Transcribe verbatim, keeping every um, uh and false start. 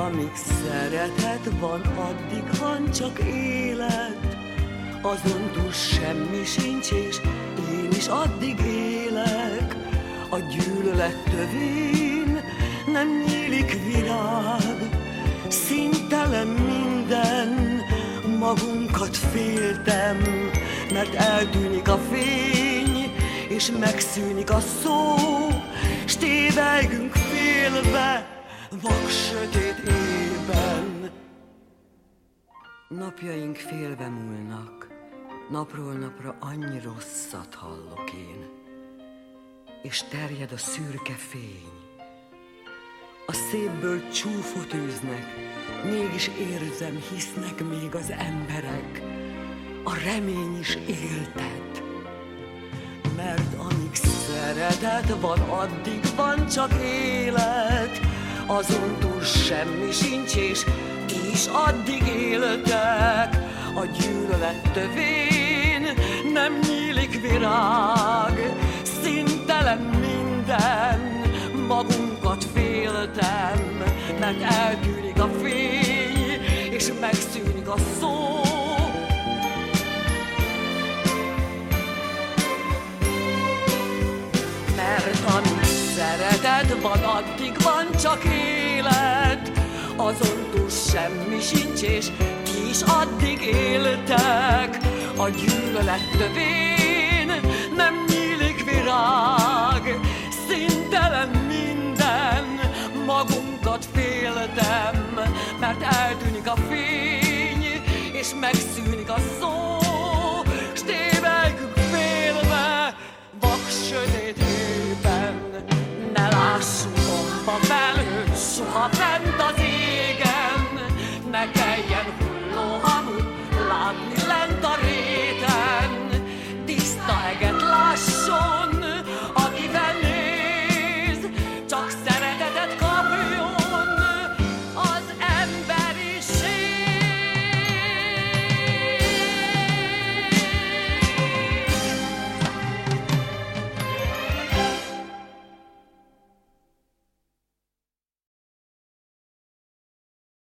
amíg szeretet van, addig van csak élet. Azon túl semmi sincs, és én is addig élek. A gyűlölet tövén nem nyílik virág, színtelen minden, magunkat féltem, mert eltűnik a fény, és megszűnik a szó, s tévegünk félve, vak sötét éjben. Napjaink félve múlnak, napról napra annyi rosszat hallok én, és terjed a szürke fény. A szépből csúfot űznek, mégis érzem, hisznek még az emberek, a remény is éltet. Mert amíg szeretet van, addig van csak élet. Azon túl semmi sincs, és ti is addig éltek. A gyűlölet tövén nem nyílik virág, színtelen minden, magunkat féltem, mert eltűnik a fény, és megszűnik a szó. Mert amíg szeretet van, addig van csak élet. Azon túl semmi sincs, és ti is addig éltek. A gyűlölet tövén nem nyílik virág, színtelen minden, magunkat féltem, mert eltűnik a fény, és megszűnik a szó.